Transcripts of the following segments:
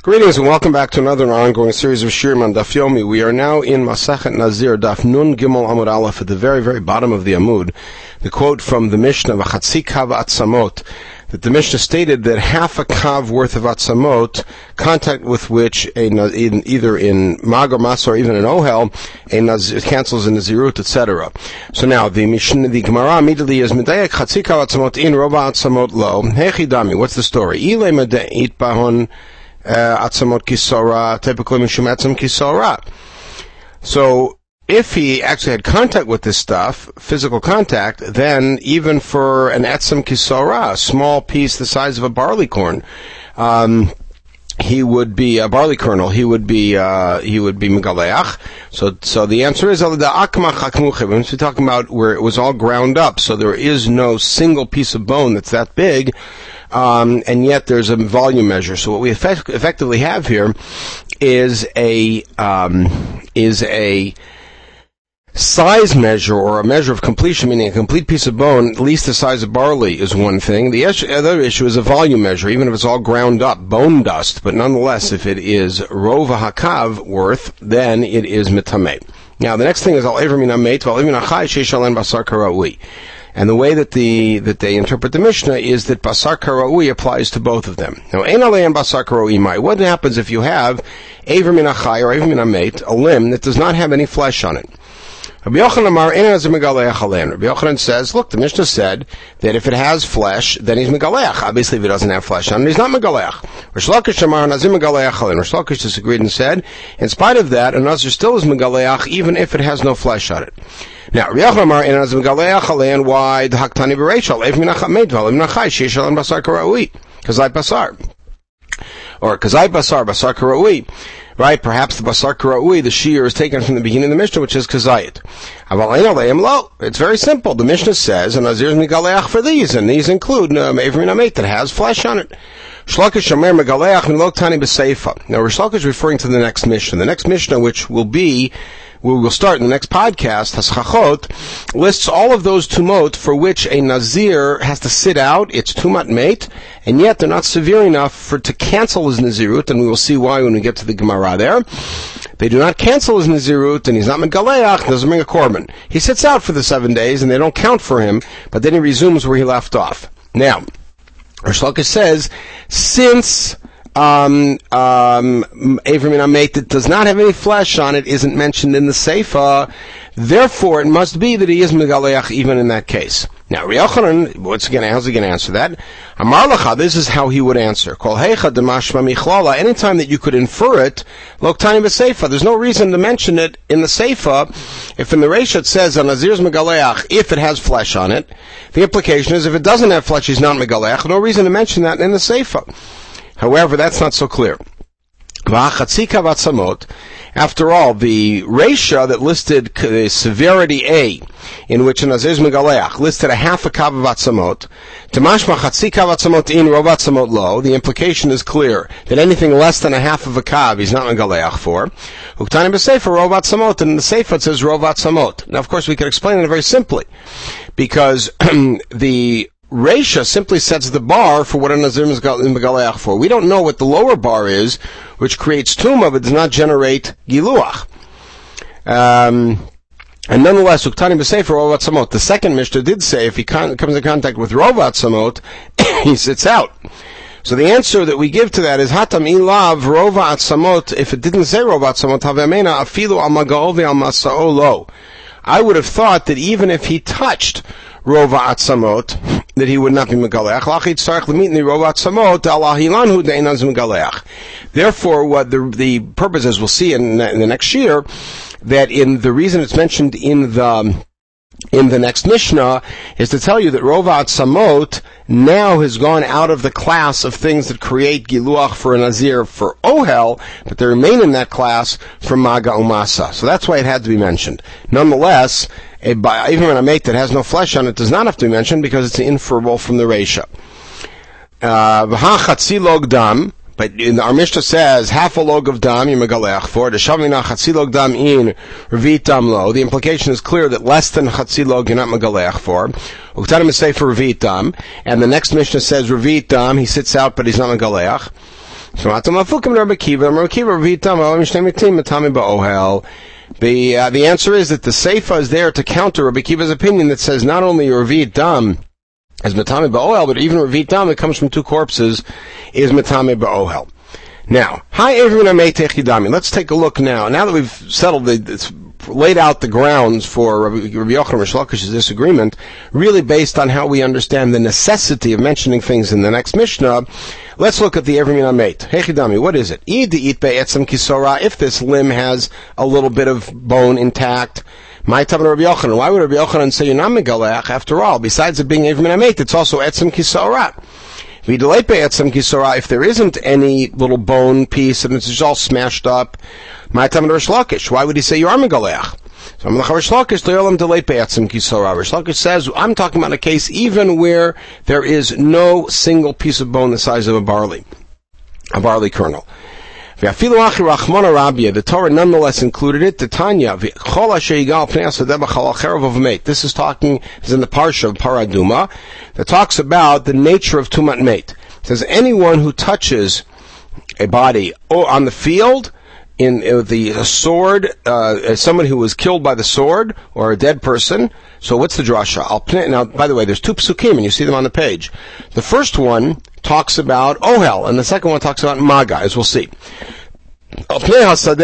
Greetings and welcome back to another ongoing series of Shirim on Daf Yomi. We are now in Masachet Nazir, Daf Nun Gimel Amud Aleph, at the very, very bottom of the Amud. The quote from the Mishnah, V'chatzi kav atzamot, that the Mishnah stated that half a kav worth of atzamot, contact with which, either in Mag or Masa or even in Ohel, it cancels a Nazirut, etc. So now, the Gemara immediately is, Medayek chatzi kav atzamot in, Rova atzamot lo, Hechi dami, what's the story? Ile medayit bahon, atzamot kisora, typically mishum atzam kisora. So, if he actually had contact with this stuff, physical contact, then even for an atzam kisora, a small piece the size of a barley corn, he would be a barley kernel. He would be megaleach. So the answer is we're talking about where it was all ground up. So there is no single piece of bone that's that big. And yet there's a volume measure. So what we effectively have here is a size measure, or a measure of completion, meaning a complete piece of bone, at least the size of barley, is one thing. The other issue is a volume measure, even if it's all ground up, bone dust. But nonetheless, if it is rova hakav worth, then it is mitameh. Now, the next thing is al ever min hamet, v'al ever min hachai sheish alen basar karaui. And the way that they interpret the Mishnah is that basar karaui applies to both of them. Now, ein aleim basar karaui mai. What happens if you have ever min hachai or ever min hamet, a limb that does not have any flesh on it? Rabbi Yochanan says, look, the Mishnah said that if it has flesh, then he's megaleach. Obviously, if it doesn't have flesh on it, he's not megaleach. Rish Lakish disagreed and said, in spite of that, a nazir still is megaleach, even if it has no flesh on it. Now, Rabbi Yochanan Amar, and why the haktani b'reishal, ev minacham medval, minachai, sheishal and basar karaui, kazai basar. Or kazai basar, basar karaui. Right, perhaps the basar karaui, the shear, is taken from the beginning of the Mishnah, which is kazayit. It's very simple. The Mishnah says, and nazir is megaleach for these, and these include ever min hamet that has flesh on it. Shlakish Omer megaleach milok tani b'seifa. Now, Rish Lakish is referring to the next Mishnah. The next Mishnah, which we will start in the next podcast, Haschachot, lists all of those tumot for which a nazir has to sit out. It's tumat mate, and yet they're not severe enough to cancel his nazirut, and we will see why when we get to the Gemara there. They do not cancel his nazirut, and he's not megaleach, doesn't bring a korban. He sits out for the 7 days, and they don't count for him, but then he resumes where he left off. Now, Rish Lakish says, since Ever min hamet that does not have any flesh on it isn't mentioned in the Seifa, therefore it must be that he is megaleach even in that case. Now, Rabbi Yochanan, once again, how's he going to answer that? Amar lacha, this is how he would answer. Kol heicha demashma michlala, anytime that you could infer it, lok tani b'seifa, there's no reason to mention it in the Seifa. If in the Reisha it says, Nazir's megaleach, if it has flesh on it, the implication is if it doesn't have flesh, he's not megaleach. No reason to mention that in the Seifa. However, that's not so clear. After all, the Reisha that listed the severity A, in which a Nazir is megaleach, listed a half a kav of atzamot. Tamashma chatzi kav atzamot in, rov atzamot lo. The implication is clear that anything less than a half of a kav he's not megaleach for. Uktani b'seifa rov atzamot, and in the Seifa it says rov atzamot. Now, of course, we can explain it very simply, because the Reisha simply sets the bar for what a Nazir is megaleach for. We don't know what the lower bar is, which creates tumah but does not generate giluach. And nonetheless, uktani b'sefer rov atzamot. The second Mishnah did say if he comes in contact with rov atzamot, he sits out. So the answer that we give to that is hatam ilav rov atzamot. If it didn't say rov atzamot, havemena afilu al maga'o ve'al masa'o lo. I would have thought that even if he touched rova atzamot, that he would not be megaleach. Therefore, what the purpose, as we'll see in the next year, that in the reason it's mentioned in the next Mishnah is to tell you that rova atzamot now has gone out of the class of things that create giluach for a nazir for ohel, but they remain in that class for maga umasa. So that's why it had to be mentioned. Nonetheless, even a hamet that has no flesh on it does not have to be mentioned because it's inferable from the Reisha. V'ha chatzi log dam, but our Mishnah says half a log of dam you're megaleach for. The shavina chatzi log dam in revit dam lo. The implication is clear that less than chatzi log you're not megaleach for. Uktanim is say for revit dam, and the next Mishnah says revit dam he sits out but he's not megaleach. So the answer is that the Seifa is there to counter Rabbi Akiva's opinion that says not only Revi'it Dam is Matame Ba'ohel, but even Revi'it Dam that comes from two corpses is Matame Ba'ohel. Now, let's take a look now. Now that we've settled it's laid out the grounds for Rabbi Yochanan and Rish Lakish's disagreement, really based on how we understand the necessity of mentioning things in the next Mishnah, let's look at the Evrim Min HaMeit. Hechidami, what is it? If this limb has a little bit of bone intact, why would Rabbi Yochanan say you're not Megaleach? After all, besides it being Evrim Min HaMeit, it's also Etzem Kisora. If there isn't any little bone piece and it's just all smashed up, why would he say you are Megaleach? So Rish Lakish says, I'm talking about a case even where there is no single piece of bone the size of a barley kernel. The Torah nonetheless included it. The Tanya, this is in the Parsha of Paraduma, that talks about the nature of Tumat Meit. It says, anyone who touches a body on the field, in the sword, someone who was killed by the sword, or a dead person. So what's the drasha? Now, by the way, there's two psukim, and you see them on the page. The first one talks about Ohel, and the second one talks about Maga, as we'll see. Al Pnei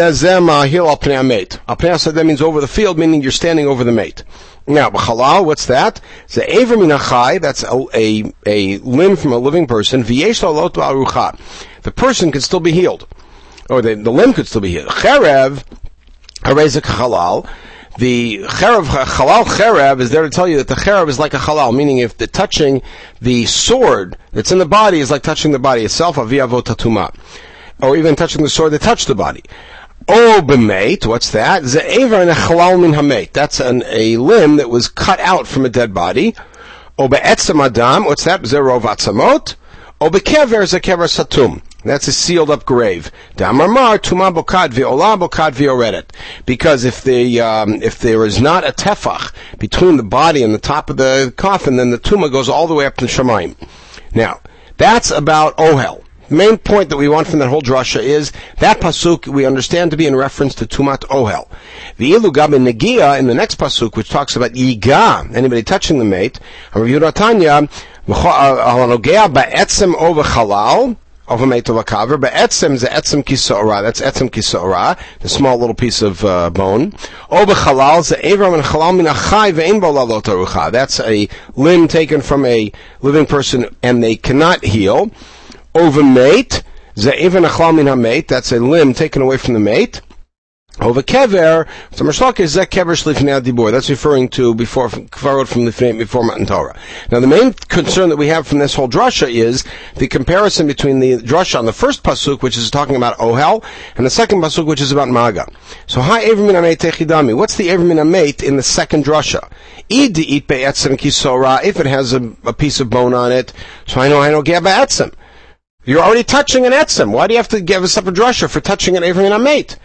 HaSadeh means over the field, meaning you're standing over the mate. Now, b'chalal, what's that? It's the Eiver Min HaChai, that's a limb from a living person. V'yesh lo lot ba'arucha. The person can still be healed. Or the limb could still be healed. Cherev, harezek chalal. The halal cherev is there to tell you that the cherev is like a halal, meaning if the touching the sword that's in the body is like touching the body itself, aviyavot tatuma, or even touching the sword that touched the body. O b'meit, what's that? Ze'ever and a halal min hameit. That's a limb that was cut out from a dead body. O be'etzem adam, what's that? Zerov atzamot. O be'kever ze'kever satum. That's a sealed up grave. Damar tuma bokad v'ola bokad v'oredet. Because if there is not a tefach between the body and the top of the coffin, then the tuma goes all the way up to the Shemaim. Now, that's about Ohel. The main point that we want from that whole drasha is that pasuk we understand to be in reference to Tumat Ohel. The Ilu Gab in Negia in the next pasuk, which talks about Yiga, anybody touching the mate, Rav Yehuda Tanya, Nogea ba'etzem over Chalal, of a mate of a kaver, but etzem is etzem kisora. That's etzem kisora, the small little piece of bone. Oba chalal is evram and chalal min achai ve'in bo lalot arucha. That's a limb taken from a living person and they cannot heal. Over mate, ze even chalal min hamate. That's a limb taken away from the mate. Over kever, so Mashlak is that kever shlifnei adibur. That's referring to before Kvarot from before Matan Torah. Now the main concern that we have from this whole drasha is the comparison between the drasha on the first pasuk, which is talking about Ohel, and the second pasuk, which is about Maga. So hi Evrim Min HaMeit techidami. What's the Evrim Min HaMeit in the second drasha? Id eat be'etzem kisora. If it has a piece of bone on it, so I know gea be'etzem. You're already touching an etzem. Why do you have to give us up a drasha for touching an Evrim Min HaMeit?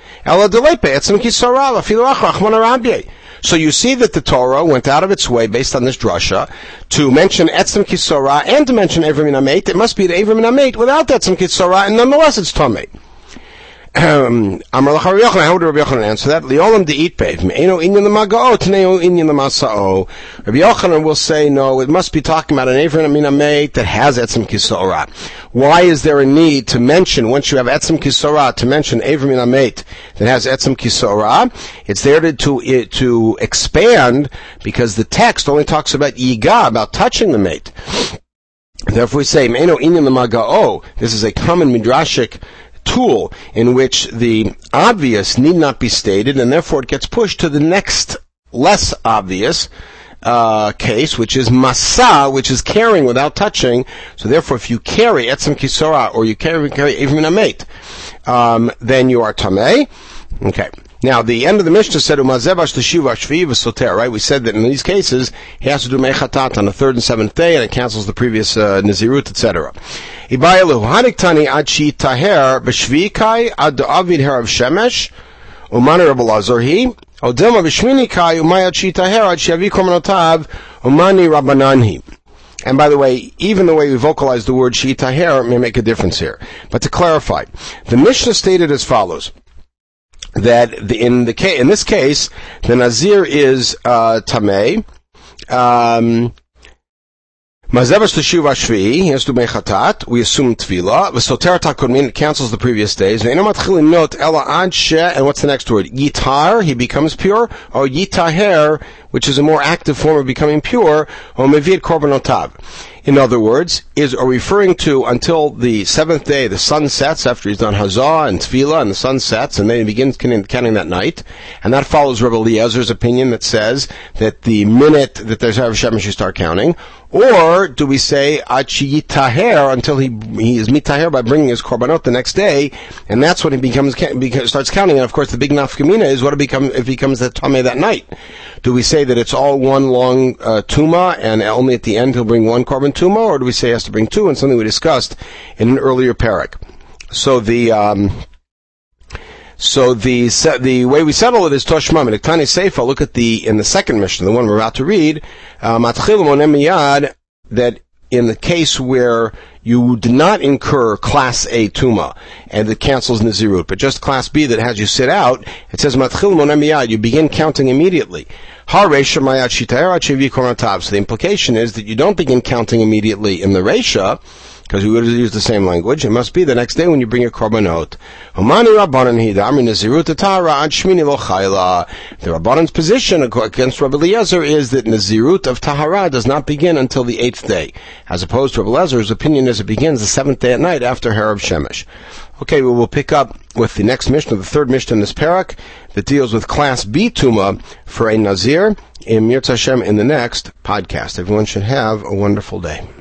So you see that the Torah went out of its way, based on this drasha, to mention etzem kisora and to mention Evrim Min HaMeit. It must be the Evrim Min HaMeit without etzem kisora, and nonetheless it's tamei. Amar Rabbi Yochanan, how would Rabbi Yochanan answer that? Liolam de'it peiv me'eno inyan l'magao t'neo inyan l'masao. Rabbi Yochanan will say no. It must be talking about an Evrim Min HaMeit that has etzem kisora. Why is there a need to mention once you have etzem kisora to mention Evrim Min HaMeit that has etzem kisora? It's there to expand because the text only talks about yiga, about touching the mate. Therefore, we say me'eno inyan l'magao. This is a common midrashic tool in which the obvious need not be stated, and therefore it gets pushed to the next less obvious case, which is masa, which is carrying without touching. So therefore, if you carry etzem kisora or you carry Evrim Min HaMeit, then you are tamei. Okay. Now, the end of the Mishnah said, right? We said that in these cases, he has to do mechatat on the third and seventh day, and it cancels the previous Nazirut, etc. Ibayalu, haniktani ad shi taher b'shvikai ad avid herav shemesh, umani Rabbi Lazar he, odema b'shminikai umay ad shi taher ad shi avi kormanotav umani Rabbanan he. And by the way, even the way we vocalize the word she'itaher may make a difference here. But to clarify, the Mishnah stated as follows, that in this case, the Nazir is tamei. Mazeves l'shuv hashvi'i, he has to make chatat. We assume tefillah. V'soter takodmin, cancels the previous days. Ve'eno matchil not ela ad she, and what's the next word? Yitar, he becomes pure, or yitaher, which is a more active form of becoming pure, or mevid korbanot. In other words, are referring to until the seventh day, the sun sets after he's done Hazah and Tefillah, and the sun sets, and then he begins counting that night. And that follows Rebbe Eliezer's opinion that says that the minute that there's Erev Shemesh, you start counting. Or do we say Ad Sheyitaher, until he is mitaher by bringing his korbanot the next day, and that's when he starts counting. And of course, the big nafkamina is what if he becomes the tameh that night. Do we say that it's all one long tuma, and only at the end he'll bring one korban tuma, or do we say he has to bring two, and something we discussed in an earlier parak? So the way we settle it is Toshma Miktani Seifa. Look at in the second Mishnah, the one we're about to read, Matchil Monem Miyad, that in the case where you did not incur Class A Tuma, and it cancels Nazirut, but just Class B that has you sit out, it says Matchil Monem Miyad, you begin counting immediately. So the implication is that you don't begin counting immediately in the Reisha, because we would have used the same language. It must be the next day when you bring your korbanot. The Rabbanan's position against Rabbi Eliezer is that Nazirut of Tahara does not begin until the 8th day, as opposed to Rabbi Eliezer's opinion is it begins the 7th day at night after Erev Shemesh. Okay, we will pick up with the next Mishnah, the third Mishnah in this parak, that deals with Class B Tuma for a Nazir in Mirz Hashem in the next podcast. Everyone should have a wonderful day.